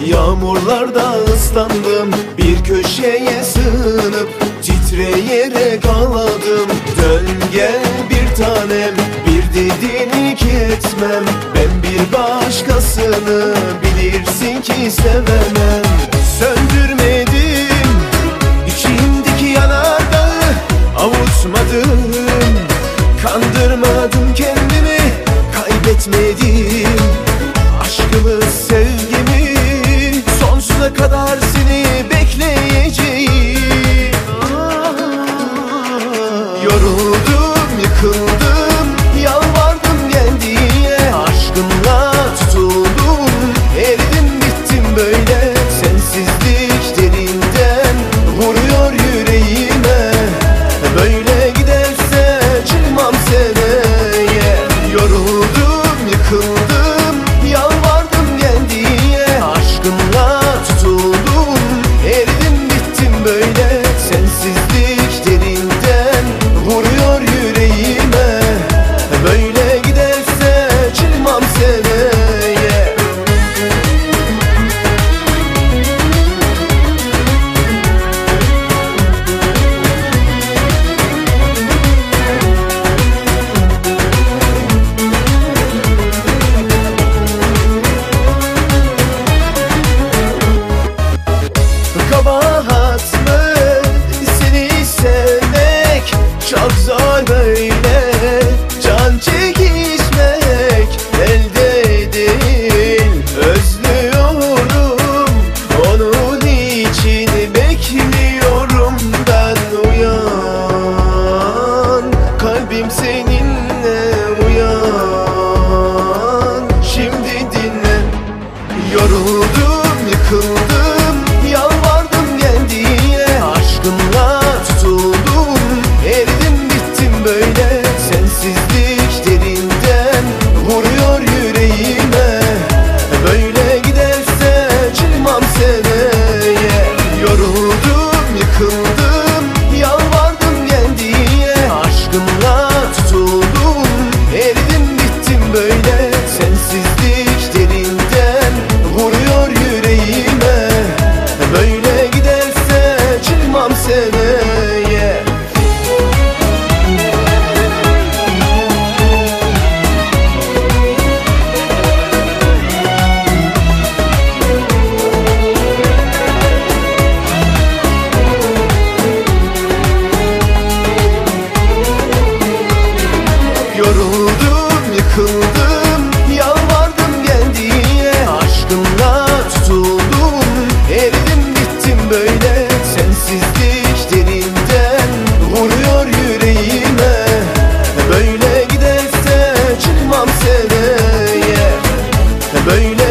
Yağmurlarda ıslandım, bir köşeye sığınıp titreyerek ağladım. Dön gel bir tanem, bir dediğini ki etmem. Ben bir başkasını bilirsin ki sevemem. Söndürmedim içimdeki yanardağı, avutmadım, kandırmadım kendimi, kaybetmedim aşkımı, sevgimi. Sonsuza kadar seni bekleyeceğim. Yoruldum, yıkıldım, yalvardım gel diye. Aşkımla tutuldum, eridim bittim böyle. Sensizlik derinden vuruyor yüreğime. Böyle giderse çıkmam seneye. Yoruldum, yıkıldım, yalvardım gel diye. Aşkımla tutuldum, eridim bittim böyle. Sensizlik derinden vuruyor yüreğime. Böyle giderse çıkmam seneye. Kabahat mı seni sevmek? Çok zor böyle, can çekişmek elde değil. Özlüyorum, onun için bekliyorum ben. Uyan, kalbim seninle, uyan. Şimdi dinle. Yoruldum, yıkıldım, yalvardım gel diye. Aşkımla tutuldum, eridim bittim böyle. Sensizlik derinden vuruyor yüreğime. Böyle giderse çıkmam seneye. Yoruldum, yıkıldım, yalvardım gel diye. Aşkımla tutuldum, eridim bittim böyle. Sensizlik derinden vuruyor yüreğime. Böyle giderse çıkmam seneye. Yoruldum, yıkıldım, yalvardım gel diye. Aşkımla tutuldum, eridim bittim böyle. Sensizlik derinden vuruyor yüreğime. Böyle giderse çıkmam seneye. Böyle